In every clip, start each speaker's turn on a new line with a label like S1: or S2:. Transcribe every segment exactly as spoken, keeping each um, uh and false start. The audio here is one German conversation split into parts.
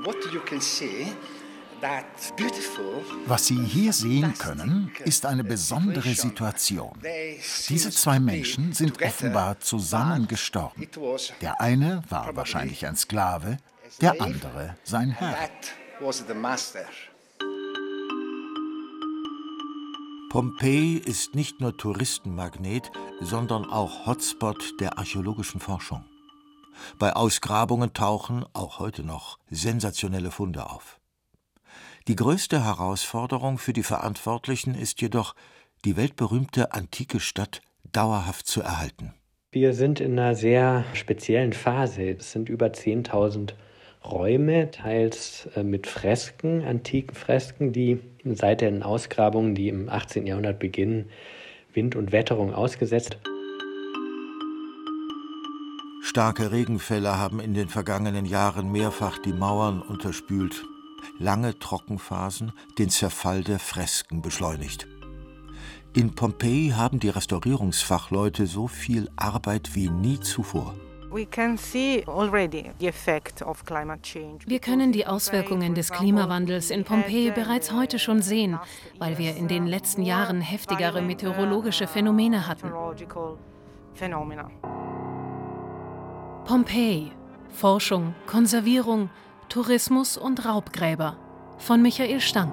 S1: Was Sie hier sehen können, ist eine besondere Situation. Diese zwei Menschen sind offenbar zusammen gestorben. Der eine war wahrscheinlich ein Sklave, der andere sein Herr.
S2: Pompeji ist nicht nur Touristenmagnet, sondern auch Hotspot der archäologischen Forschung. Bei Ausgrabungen tauchen, auch heute noch, sensationelle Funde auf. Die größte Herausforderung für die Verantwortlichen ist jedoch, die weltberühmte antike Stadt dauerhaft zu erhalten.
S3: Wir sind in einer sehr speziellen Phase. Es sind über zehntausend Räume, teils mit Fresken, antiken Fresken, die seit den Ausgrabungen, die im achtzehnten Jahrhundert beginnen, Wind und Wetterung ausgesetzt.
S2: Starke Regenfälle haben in den vergangenen Jahren mehrfach die Mauern unterspült. Lange Trockenphasen den Zerfall der Fresken beschleunigt. In Pompeji haben die Restaurierungsfachleute so viel Arbeit wie nie zuvor.
S4: Wir
S5: können die Auswirkungen des Klimawandels in Pompeji bereits heute schon sehen, weil wir in den letzten Jahren heftigere meteorologische Phänomene hatten. Pompeji. Forschung, Konservierung, Tourismus und Raubgräber. Von Michael Stang.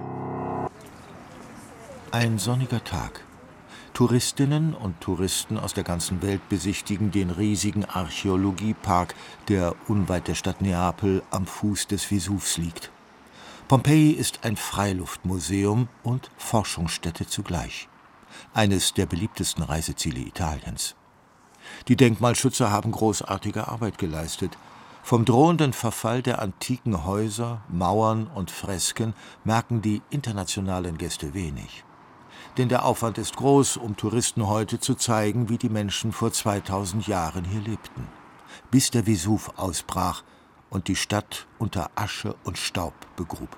S2: Ein sonniger Tag. Touristinnen und Touristen aus der ganzen Welt besichtigen den riesigen Archäologiepark, der unweit der Stadt Neapel am Fuß des Vesuvs liegt. Pompeji ist ein Freiluftmuseum und Forschungsstätte zugleich. Eines der beliebtesten Reiseziele Italiens. Die Denkmalschützer haben großartige Arbeit geleistet. Vom drohenden Verfall der antiken Häuser, Mauern und Fresken merken die internationalen Gäste wenig. Denn der Aufwand ist groß, um Touristen heute zu zeigen, wie die Menschen vor zweitausend Jahren hier lebten. Bis der Vesuv ausbrach und die Stadt unter Asche und Staub begrub.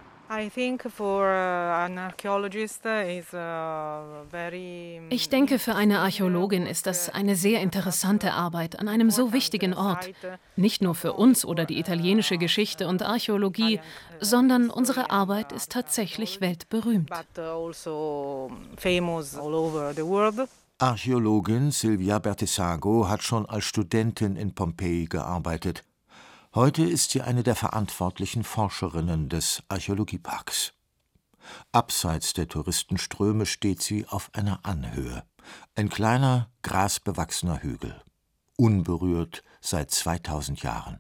S5: Ich denke, für eine Archäologin ist das eine sehr interessante Arbeit an einem so wichtigen Ort. Nicht nur für uns oder die italienische Geschichte und Archäologie, sondern unsere Arbeit ist tatsächlich weltberühmt.
S2: Archäologin Silvia Bertesago hat schon als Studentin in Pompeji gearbeitet. Heute ist sie eine der verantwortlichen Forscherinnen des Archäologieparks. Abseits der Touristenströme steht sie auf einer Anhöhe. Ein kleiner, grasbewachsener Hügel. Unberührt seit zweitausend Jahren.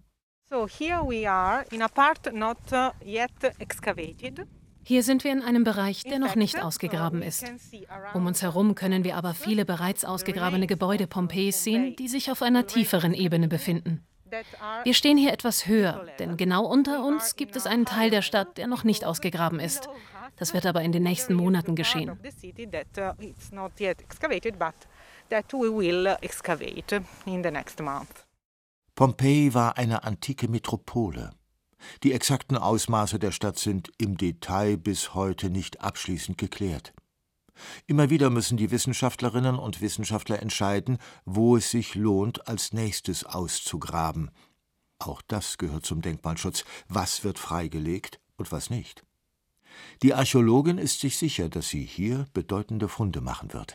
S5: Hier sind wir in einem Bereich, der noch nicht ausgegraben ist. Um uns herum können wir aber viele bereits ausgegrabene Gebäude Pompejis sehen, die sich auf einer tieferen Ebene befinden. Wir stehen hier etwas höher, denn genau unter uns gibt es einen Teil der Stadt, der noch nicht ausgegraben ist. Das wird aber in den nächsten Monaten geschehen.
S2: Pompeji war eine antike Metropole. Die exakten Ausmaße der Stadt sind im Detail bis heute nicht abschließend geklärt. Immer wieder müssen die Wissenschaftlerinnen und Wissenschaftler entscheiden, wo es sich lohnt, als nächstes auszugraben. Auch das gehört zum Denkmalschutz. Was wird freigelegt und was nicht? Die Archäologin ist sich sicher, dass sie hier bedeutende Funde machen wird.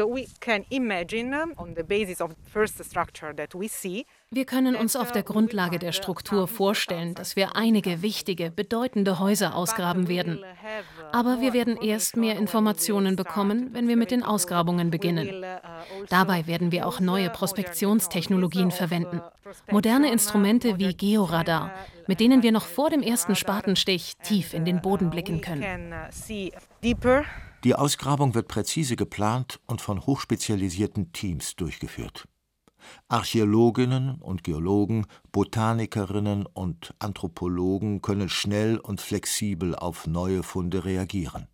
S5: Wir können uns auf der Grundlage der Struktur vorstellen, dass wir einige wichtige, bedeutende Häuser ausgraben werden. Aber wir werden erst mehr Informationen bekommen, wenn wir mit den Ausgrabungen beginnen. Dabei werden wir auch neue Prospektionstechnologien verwenden. Moderne Instrumente wie Georadar, mit denen wir noch vor dem ersten Spatenstich tief in den Boden blicken können.
S2: Die Ausgrabung wird präzise geplant und von hochspezialisierten Teams durchgeführt. Archäologinnen und Geologen, Botanikerinnen und Anthropologen können schnell und flexibel auf neue Funde reagieren.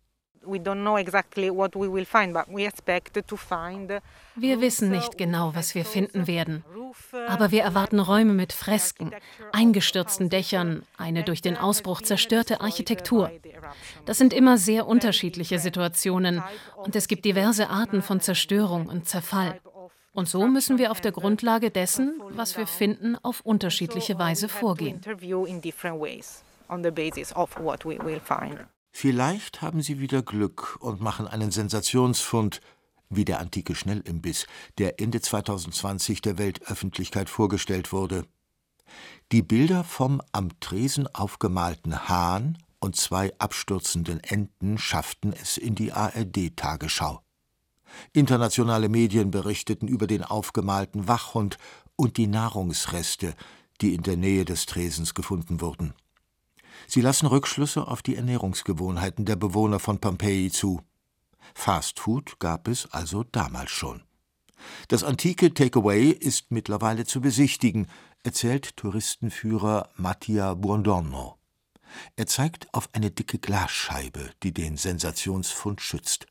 S5: Wir wissen nicht genau, was wir finden werden. Aber wir erwarten Räume mit Fresken, eingestürzten Dächern, eine durch den Ausbruch zerstörte Architektur. Das sind immer sehr unterschiedliche Situationen und es gibt diverse Arten von Zerstörung und Zerfall. Und so müssen wir auf der Grundlage dessen, was wir finden, auf unterschiedliche Weise vorgehen.
S2: Vielleicht haben sie wieder Glück und machen einen Sensationsfund, wie der antike Schnellimbiss, der Ende zweitausendzwanzig der Weltöffentlichkeit vorgestellt wurde. Die Bilder vom am Tresen aufgemalten Hahn und zwei abstürzenden Enten schafften es in die A R D-Tagesschau. Internationale Medien berichteten über den aufgemalten Wachhund und die Nahrungsreste, die in der Nähe des Tresens gefunden wurden. Sie lassen Rückschlüsse auf die Ernährungsgewohnheiten der Bewohner von Pompeji zu. Fastfood gab es also damals schon. Das antike Takeaway ist mittlerweile zu besichtigen, erzählt Touristenführer Mattia Buongiorno. Er zeigt auf eine dicke Glasscheibe, die den Sensationsfund schützt.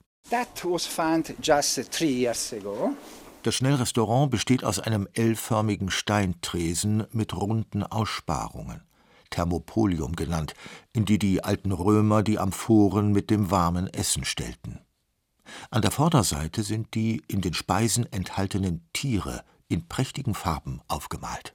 S2: Das Schnellrestaurant besteht aus einem L-förmigen Steintresen mit runden Aussparungen, Thermopolium genannt, in die die alten Römer die Amphoren mit dem warmen Essen stellten. An der Vorderseite sind die in den Speisen enthaltenen Tiere in prächtigen Farben aufgemalt.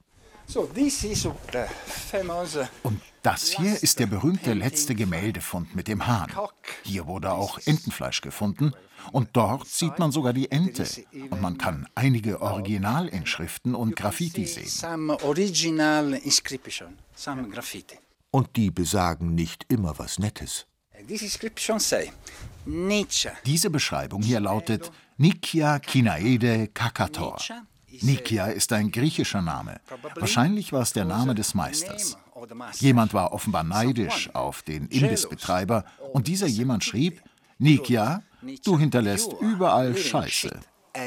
S1: Und das hier ist der berühmte letzte Gemäldefund mit dem Hahn. Hier wurde auch Entenfleisch gefunden und dort sieht man sogar die Ente. Und man kann einige Originalinschriften und Graffiti sehen.
S2: Und die besagen nicht immer was Nettes.
S1: Diese Beschreibung hier lautet Nikia Kinaede Kakator. Nikia ist ein griechischer Name. Wahrscheinlich war es der Name des Meisters. Jemand war offenbar neidisch auf den Imbissbetreiber und dieser jemand schrieb: Nikia, du hinterlässt überall Scheiße.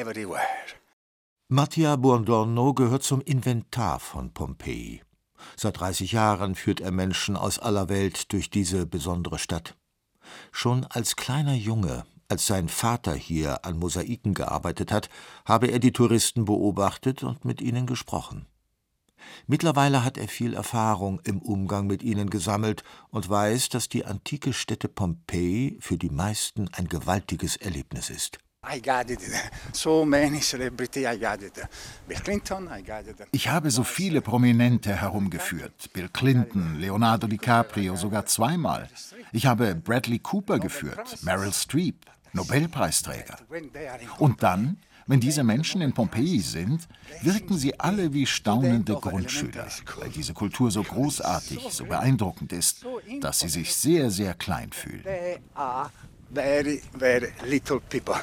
S2: Mattia Buongiorno gehört zum Inventar von Pompeji. Seit dreißig Jahren führt er Menschen aus aller Welt durch diese besondere Stadt. Schon als kleiner Junge, als sein Vater hier an Mosaiken gearbeitet hat, habe er die Touristen beobachtet und mit ihnen gesprochen. Mittlerweile hat er viel Erfahrung im Umgang mit ihnen gesammelt und weiß, dass die antike Stätte Pompeji für die meisten ein gewaltiges Erlebnis ist.
S1: Ich habe so viele Prominente herumgeführt. Bill Clinton, Leonardo DiCaprio sogar zweimal. Ich habe Bradley Cooper geführt, Meryl Streep, Nobelpreisträger. Und dann, wenn diese Menschen in Pompeji sind, wirken sie alle wie staunende Grundschüler, weil diese Kultur so großartig, so beeindruckend ist, dass sie sich sehr, sehr klein fühlen.
S4: Very, very little people.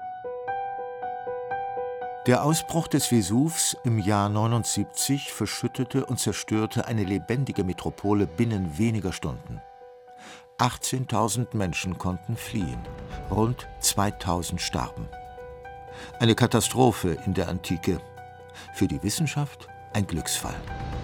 S2: Der Ausbruch des Vesuvs im Jahr neunundsiebzig verschüttete und zerstörte eine lebendige Metropole binnen weniger Stunden. achtzehntausend Menschen konnten fliehen, rund zweitausend starben. Eine Katastrophe in der Antike, für die Wissenschaft ein Glücksfall.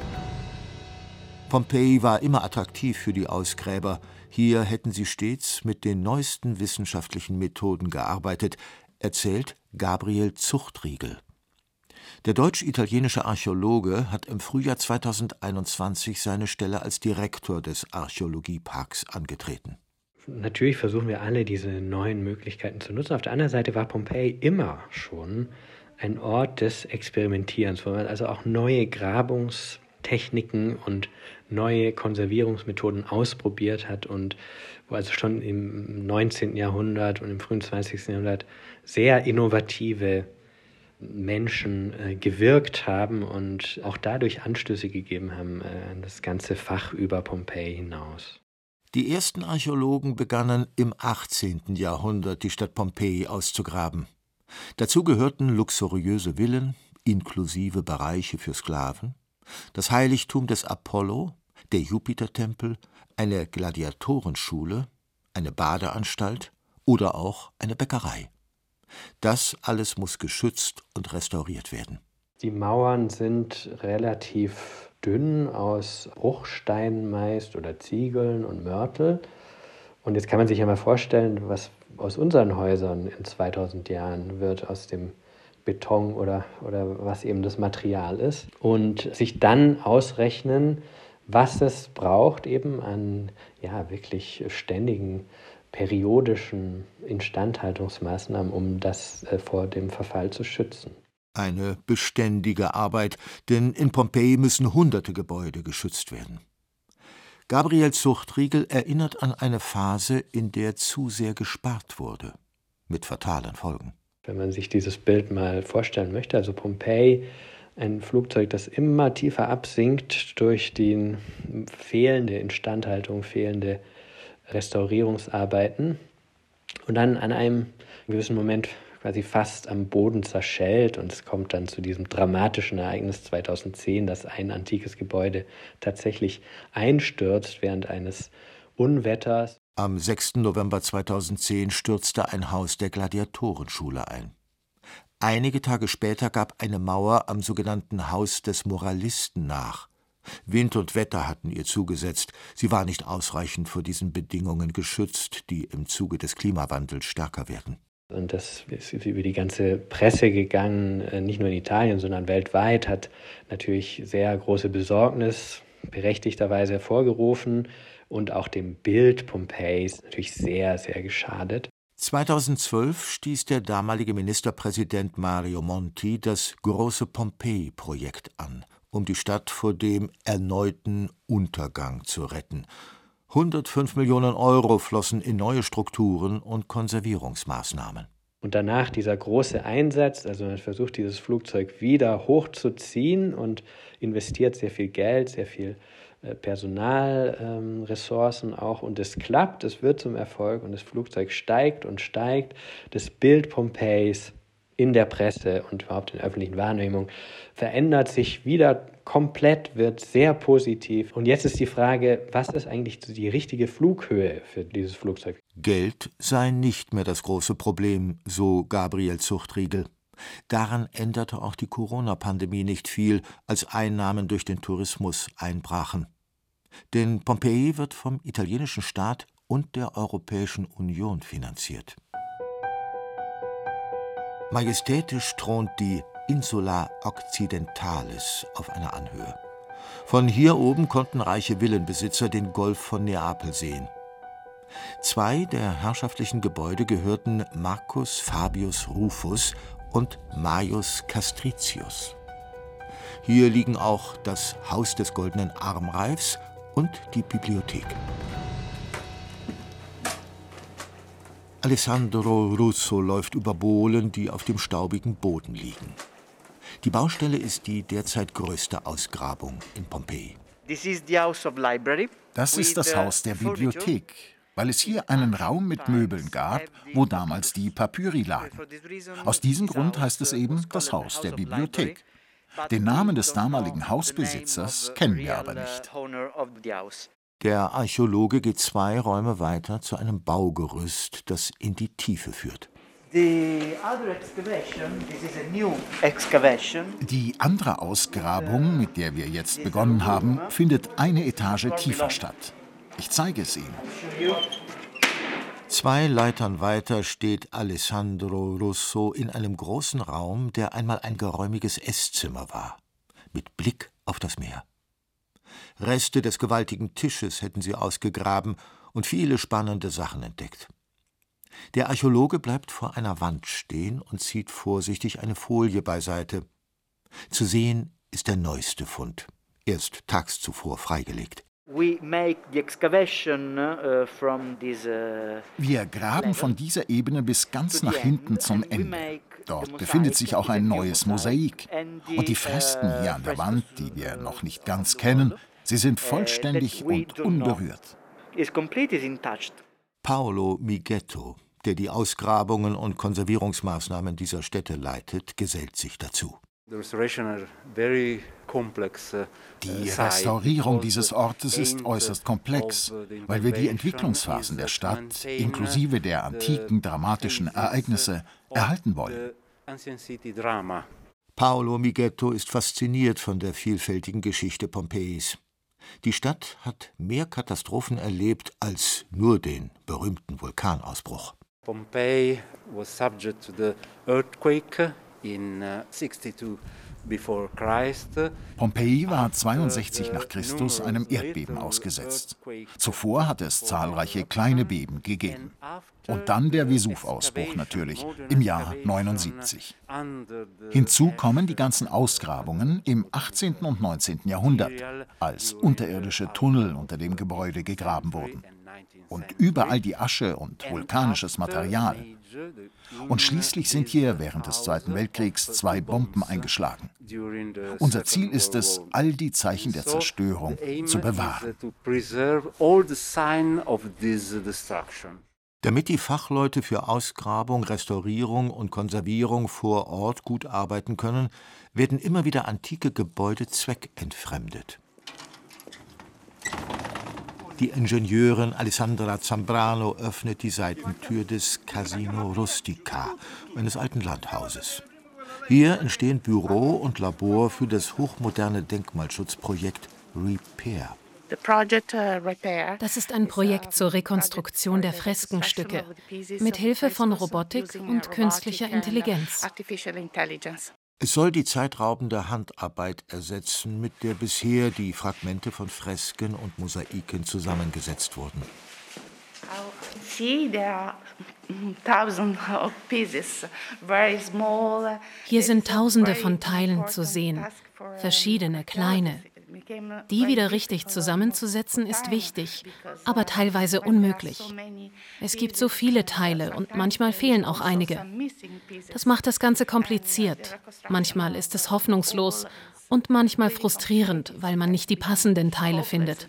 S2: Pompeji war immer attraktiv für die Ausgräber. Hier hätten sie stets mit den neuesten wissenschaftlichen Methoden gearbeitet, erzählt Gabriel Zuchtriegel. Der deutsch-italienische Archäologe hat im Frühjahr zweitausendeinundzwanzig seine Stelle als Direktor des Archäologieparks angetreten.
S3: Natürlich versuchen wir alle, diese neuen Möglichkeiten zu nutzen. Auf der anderen Seite war Pompeji immer schon ein Ort des Experimentierens, wo man also auch neue Grabungstechniken und neue Konservierungsmethoden ausprobiert hat und wo also schon im neunzehnten Jahrhundert und im frühen zwanzigsten Jahrhundert sehr innovative Menschen äh, gewirkt haben und auch dadurch Anstöße gegeben haben äh, an das ganze Fach über Pompeji hinaus.
S2: Die ersten Archäologen begannen im achtzehnten Jahrhundert die Stadt Pompeji auszugraben. Dazu gehörten luxuriöse Villen, inklusive Bereiche für Sklaven, das Heiligtum des Apollo, der Jupitertempel, eine Gladiatorenschule, eine Badeanstalt oder auch eine Bäckerei. Das alles muss geschützt und restauriert werden.
S3: Die Mauern sind relativ dünn aus Bruchsteinen meist oder Ziegeln und Mörtel. Und jetzt kann man sich ja mal vorstellen, was aus unseren Häusern in zweitausend Jahren wird, aus dem Beton oder, oder was eben das Material ist. Und sich dann ausrechnen, was es braucht eben an ja, wirklich ständigen, periodischen Instandhaltungsmaßnahmen, um das äh, vor dem Verfall zu schützen.
S2: Eine beständige Arbeit, denn in Pompeji müssen hunderte Gebäude geschützt werden. Gabriel Zuchtriegel erinnert an eine Phase, in der zu sehr gespart wurde, mit fatalen Folgen.
S3: Wenn man sich dieses Bild mal vorstellen möchte, also Pompeji, ein Flugzeug, das immer tiefer absinkt durch die fehlende Instandhaltung, fehlende Restaurierungsarbeiten und dann an einem gewissen Moment quasi fast am Boden zerschellt, und es kommt dann zu diesem dramatischen Ereignis zweitausendzehn, dass ein antikes Gebäude tatsächlich einstürzt während eines Unwetters.
S2: Am sechsten November zweitausendzehn stürzte ein Haus der Gladiatorenschule ein. Einige Tage später gab eine Mauer am sogenannten Haus des Moralisten nach. Wind und Wetter hatten ihr zugesetzt. Sie war nicht ausreichend vor diesen Bedingungen geschützt, die im Zuge des Klimawandels stärker werden.
S3: Und das ist über die ganze Presse gegangen, nicht nur in Italien, sondern weltweit, hat natürlich sehr große Besorgnis berechtigterweise hervorgerufen und auch dem Bild Pompejis natürlich sehr, sehr geschadet.
S2: zweitausendzwölf stieß der damalige Ministerpräsident Mario Monti das große Pompeji-Projekt an, um die Stadt vor dem erneuten Untergang zu retten. hundertfünf Millionen Euro flossen in neue Strukturen und Konservierungsmaßnahmen.
S3: Und danach dieser große Einsatz, also man versucht, dieses Flugzeug wieder hochzuziehen und investiert sehr viel Geld, sehr viel Personalressourcen ähm, auch, und es klappt, es wird zum Erfolg und das Flugzeug steigt und steigt. Das Bild Pompejis in der Presse und überhaupt in der öffentlichen Wahrnehmung verändert sich wieder komplett, wird sehr positiv. Und jetzt ist die Frage, was ist eigentlich die richtige Flughöhe für dieses Flugzeug?
S2: Geld sei nicht mehr das große Problem, so Gabriel Zuchtriegel. Daran änderte auch die Corona-Pandemie nicht viel, als Einnahmen durch den Tourismus einbrachen. Denn Pompeji wird vom italienischen Staat und der Europäischen Union finanziert. Majestätisch thront die Insula Occidentalis auf einer Anhöhe. Von hier oben konnten reiche Villenbesitzer den Golf von Neapel sehen. Zwei der herrschaftlichen Gebäude gehörten Marcus Fabius Rufus und Maius Castricius. Hier liegen auch das Haus des goldenen Armreifs und die Bibliothek. Alessandro Russo läuft über Bohlen, die auf dem staubigen Boden liegen. Die Baustelle ist die derzeit größte Ausgrabung in Pompeji.
S1: Das ist das Haus der Bibliothek, weil es hier einen Raum mit Möbeln gab, wo damals die Papyri lagen. Aus diesem Grund heißt es eben das Haus der Bibliothek. Den Namen des damaligen Hausbesitzers kennen wir aber nicht.
S2: Der Archäologe geht zwei Räume weiter zu einem Baugerüst, das in die Tiefe führt.
S1: Die andere Ausgrabung, mit der wir jetzt begonnen haben, findet eine Etage tiefer statt. Ich zeige es Ihnen.
S2: Zwei Leitern weiter steht Alessandro Russo in einem großen Raum, der einmal ein geräumiges Esszimmer war, mit Blick auf das Meer. Reste des gewaltigen Tisches hätten sie ausgegraben und viele spannende Sachen entdeckt. Der Archäologe bleibt vor einer Wand stehen und zieht vorsichtig eine Folie beiseite. Zu sehen ist der neueste Fund, erst tags zuvor freigelegt.
S1: Wir graben von dieser Ebene bis ganz nach hinten zum Ende. Dort befindet sich auch ein neues Mosaik. Und die Fresken hier an der Wand, die wir noch nicht ganz kennen, sie sind vollständig und unberührt.
S2: Paolo Mighetto, der die Ausgrabungen und Konservierungsmaßnahmen dieser Stätte leitet, gesellt sich dazu.
S1: Die Restaurierung dieses Ortes ist äußerst komplex, weil wir die Entwicklungsphasen der Stadt inklusive der antiken dramatischen Ereignisse erhalten wollen.
S2: Paolo Mighetto ist fasziniert von der vielfältigen Geschichte Pompejis. Die Stadt hat mehr Katastrophen erlebt als nur den berühmten Vulkanausbruch.
S6: Pompeji was subject to the earthquake in sixty-two
S1: Pompeji war zweiundsechzig nach Christus einem Erdbeben ausgesetzt. Zuvor hatte es zahlreiche kleine Beben gegeben. Und dann der Vesuvausbruch natürlich, im Jahr neunundsiebzig. Hinzu kommen die ganzen Ausgrabungen im achtzehnten und neunzehnten Jahrhundert, als unterirdische Tunnel unter dem Gebäude gegraben wurden. Und überall die Asche und vulkanisches Material. Und schließlich sind hier während des Zweiten Weltkriegs zwei Bomben eingeschlagen. Unser Ziel ist es, all die Zeichen der Zerstörung zu bewahren.
S2: Damit die Fachleute für Ausgrabung, Restaurierung und Konservierung vor Ort gut arbeiten können, werden immer wieder antike Gebäude zweckentfremdet. Die Ingenieurin Alessandra Zambrano öffnet die Seitentür des Casino Rustica, eines alten Landhauses. Hier entstehen Büro und Labor für das hochmoderne Denkmalschutzprojekt Repair.
S5: Das ist ein Projekt zur Rekonstruktion der Freskenstücke mit Hilfe von Robotik und künstlicher Intelligenz.
S2: Es soll die zeitraubende Handarbeit ersetzen, mit der bisher die Fragmente von Fresken und Mosaiken zusammengesetzt wurden.
S5: Hier sind Tausende von Teilen zu sehen, verschiedene kleine. Die wieder richtig zusammenzusetzen ist wichtig, aber teilweise unmöglich. Es gibt so viele Teile und manchmal fehlen auch einige. Das macht das Ganze kompliziert. Manchmal ist es hoffnungslos und manchmal frustrierend, weil man nicht die passenden Teile findet.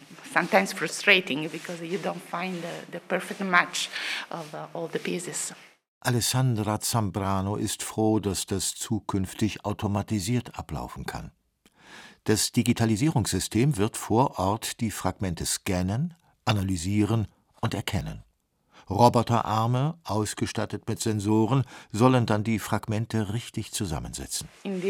S2: Alessandra Zambrano ist froh, dass das zukünftig automatisiert ablaufen kann. Das Digitalisierungssystem wird vor Ort die Fragmente scannen, analysieren und erkennen. Roboterarme, ausgestattet mit Sensoren, sollen dann die Fragmente richtig zusammensetzen.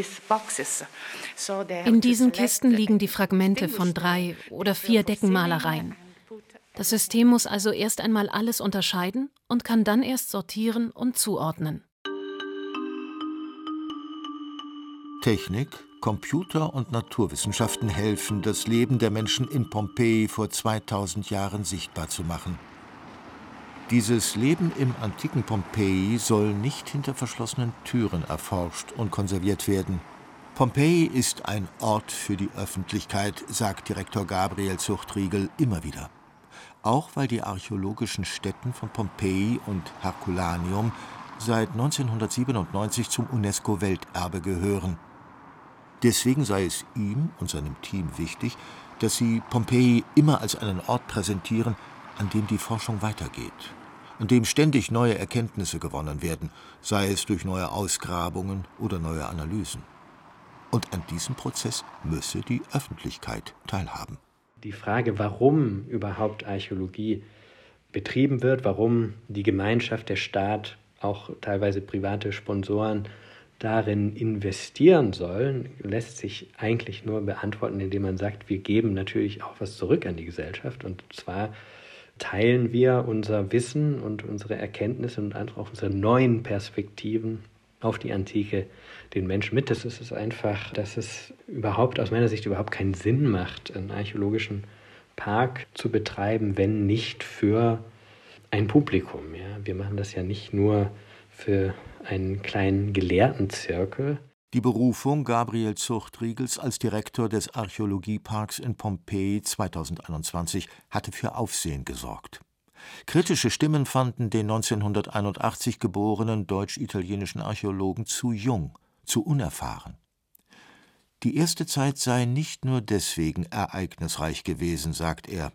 S5: In diesen Kisten liegen die Fragmente von drei oder vier Deckenmalereien. Das System muss also erst einmal alles unterscheiden und kann dann erst sortieren und zuordnen.
S2: Technik, Computer und Naturwissenschaften helfen, das Leben der Menschen in Pompeji vor zweitausend Jahren sichtbar zu machen. Dieses Leben im antiken Pompeji soll nicht hinter verschlossenen Türen erforscht und konserviert werden. Pompeji ist ein Ort für die Öffentlichkeit, sagt Direktor Gabriel Zuchtriegel immer wieder. Auch weil die archäologischen Stätten von Pompeji und Herculaneum seit neunzehnhundertsiebenundneunzig zum UNESCO-Welterbe gehören. Deswegen sei es ihm und seinem Team wichtig, dass sie Pompeji immer als einen Ort präsentieren, an dem die Forschung weitergeht, an dem ständig neue Erkenntnisse gewonnen werden, sei es durch neue Ausgrabungen oder neue Analysen. Und an diesem Prozess müsse die Öffentlichkeit teilhaben.
S3: Die Frage, warum überhaupt Archäologie betrieben wird, warum die Gemeinschaft, der Staat, auch teilweise private Sponsoren darin investieren sollen, lässt sich eigentlich nur beantworten, indem man sagt, wir geben natürlich auch was zurück an die Gesellschaft. Und zwar teilen wir unser Wissen und unsere Erkenntnisse und auch unsere neuen Perspektiven auf die Antike den Menschen mit. Das ist es einfach, dass es überhaupt aus meiner Sicht überhaupt keinen Sinn macht, einen archäologischen Park zu betreiben, wenn nicht für ein Publikum. Ja? Wir machen das ja nicht nur für einen kleinen Gelehrtenzirkel.
S2: Die Berufung Gabriel Zuchtriegels als Direktor des Archäologieparks in Pompeji zweitausendeinundzwanzig hatte für Aufsehen gesorgt. Kritische Stimmen fanden den neunzehnhunderteinundachtzig geborenen deutsch-italienischen Archäologen zu jung, zu unerfahren. Die erste Zeit sei nicht nur deswegen ereignisreich gewesen, sagt er.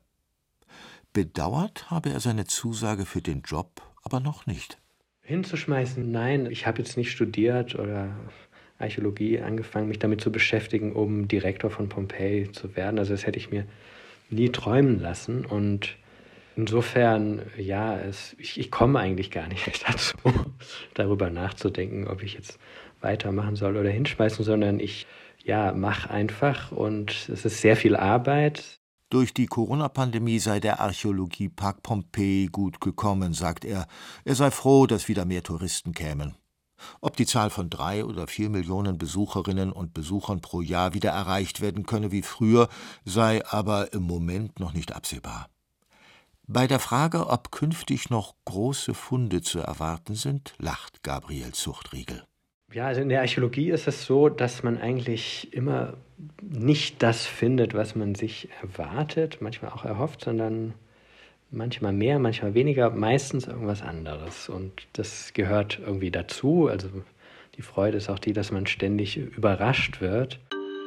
S2: Bedauert habe er seine Zusage für den Job aber noch nicht.
S3: Hinzuschmeißen, nein, ich habe jetzt nicht studiert oder Archäologie angefangen, mich damit zu beschäftigen, um Direktor von Pompeji zu werden. Also das hätte ich mir nie träumen lassen. Und insofern, ja, es, ich, ich komme eigentlich gar nicht dazu, darüber nachzudenken, ob ich jetzt weitermachen soll oder hinschmeißen, sondern ich ja, mache einfach und es ist sehr viel Arbeit.
S2: Durch die Corona-Pandemie sei der Archäologiepark Pompeji gut gekommen, sagt er. Er sei froh, dass wieder mehr Touristen kämen. Ob die Zahl von drei oder vier Millionen Besucherinnen und Besuchern pro Jahr wieder erreicht werden könne wie früher, sei aber im Moment noch nicht absehbar. Bei der Frage, ob künftig noch große Funde zu erwarten sind, lacht Gabriel Zuchtriegel.
S3: Ja, also in der Archäologie ist es so, dass man eigentlich immer nicht das findet, was man sich erwartet, manchmal auch erhofft, sondern manchmal mehr, manchmal weniger, meistens irgendwas anderes. Und das gehört irgendwie dazu. Also die Freude ist auch die, dass man ständig überrascht wird.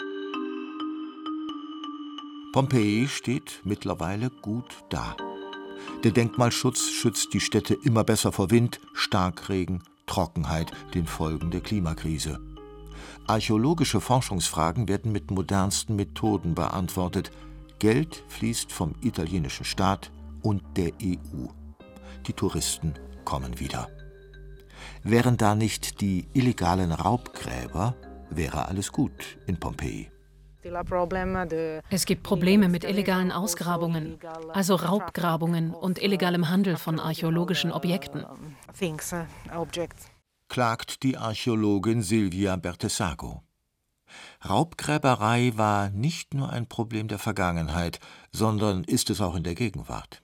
S2: Pompeji steht mittlerweile gut da. Der Denkmalschutz schützt die Städte immer besser vor Wind, Starkregen, Trockenheit, den Folgen der Klimakrise. Archäologische Forschungsfragen werden mit modernsten Methoden beantwortet. Geld fließt vom italienischen Staat und der E U. Die Touristen kommen wieder. Wären da nicht die illegalen Raubgräber, wäre alles gut in Pompeji.
S5: Es gibt Probleme mit illegalen Ausgrabungen, also Raubgrabungen und illegalem Handel von archäologischen Objekten,
S2: klagt die Archäologin Silvia Bertesago. Raubgräberei war nicht nur ein Problem der Vergangenheit, sondern ist es auch in der Gegenwart.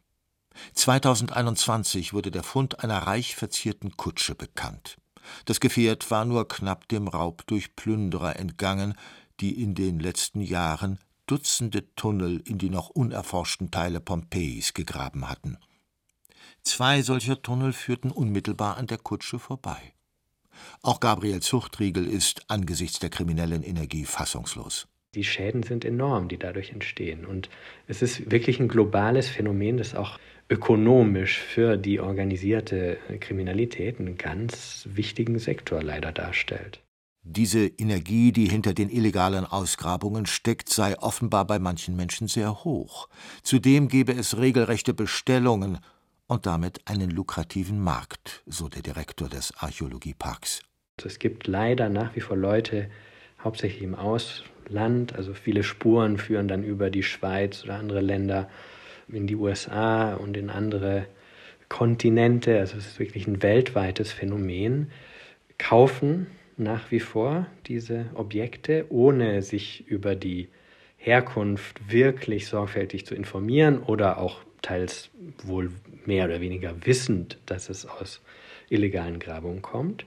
S2: zweitausendeinundzwanzig wurde der Fund einer reich verzierten Kutsche bekannt. Das Gefährt war nur knapp dem Raub durch Plünderer entgangen, die in den letzten Jahren Dutzende Tunnel in die noch unerforschten Teile Pompeis gegraben hatten. Zwei solcher Tunnel führten unmittelbar an der Kutsche vorbei. Auch Gabriel Zuchtriegel ist angesichts der kriminellen Energie fassungslos.
S3: Die Schäden sind enorm, die dadurch entstehen. Und es ist wirklich ein globales Phänomen, das auch ökonomisch für die organisierte Kriminalität einen ganz wichtigen Sektor leider darstellt.
S2: Diese Energie, die hinter den illegalen Ausgrabungen steckt, sei offenbar bei manchen Menschen sehr hoch. Zudem gebe es regelrechte Bestellungen und damit einen lukrativen Markt, so der Direktor des Archäologieparks.
S3: Es gibt leider nach wie vor Leute, hauptsächlich im Ausland, also viele Spuren führen dann über die Schweiz oder andere Länder in die U S A und in andere Kontinente, also es ist wirklich ein weltweites Phänomen, kaufen nach wie vor diese Objekte, ohne sich über die Herkunft wirklich sorgfältig zu informieren oder auch teils wohl mehr oder weniger wissend, dass es aus illegalen Grabungen kommt.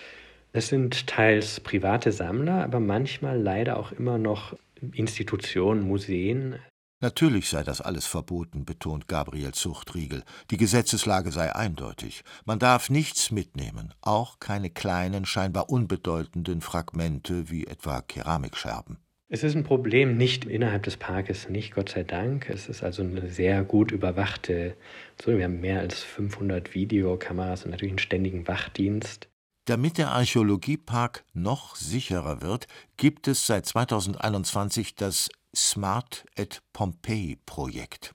S3: Es sind teils private Sammler, aber manchmal leider auch immer noch Institutionen, Museen.
S2: Natürlich sei das alles verboten, betont Gabriel Zuchtriegel. Die Gesetzeslage sei eindeutig. Man darf nichts mitnehmen, auch keine kleinen, scheinbar unbedeutenden Fragmente wie etwa Keramikscherben.
S3: Es ist ein Problem, nicht innerhalb des Parkes, nicht, Gott sei Dank. Es ist also eine sehr gut überwachte, so, wir haben mehr als fünfhundert Videokameras und natürlich einen ständigen Wachdienst.
S2: Damit der Archäologiepark noch sicherer wird, gibt es seit zweitausendeinundzwanzig das Smart at Pompeii-Projekt.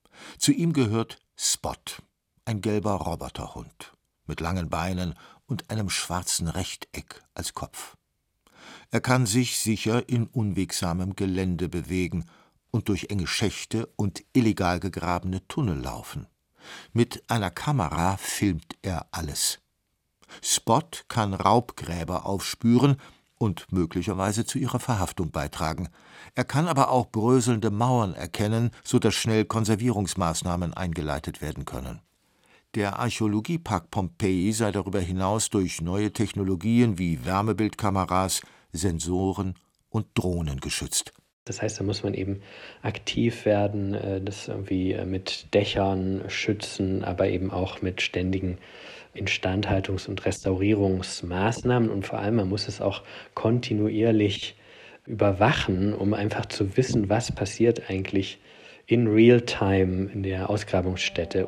S2: Zu ihm gehört Spot, ein gelber Roboterhund mit langen Beinen und einem schwarzen Rechteck als Kopf. Er kann sich sicher in unwegsamem Gelände bewegen und durch enge Schächte und illegal gegrabene Tunnel laufen. Mit einer Kamera filmt er alles. Spot kann Raubgräber aufspüren und möglicherweise zu ihrer Verhaftung beitragen. Er kann aber auch bröselnde Mauern erkennen, sodass schnell Konservierungsmaßnahmen eingeleitet werden können. Der Archäologiepark Pompeji sei darüber hinaus durch neue Technologien wie Wärmebildkameras, Sensoren und Drohnen geschützt.
S3: Das heißt, da muss man eben aktiv werden, das irgendwie mit Dächern schützen, aber eben auch mit ständigen Instandhaltungs- und Restaurierungsmaßnahmen. Und vor allem, man muss es auch kontinuierlich überwachen, um einfach zu wissen, was passiert eigentlich in Real-Time in der Ausgrabungsstätte.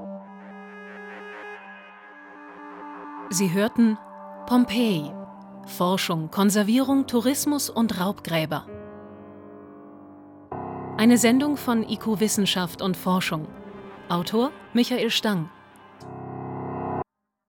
S5: Sie hörten Pompeji. Forschung, Konservierung, Tourismus und Raubgräber. Eine Sendung von I Q Wissenschaft und Forschung. Autor Michael Stang.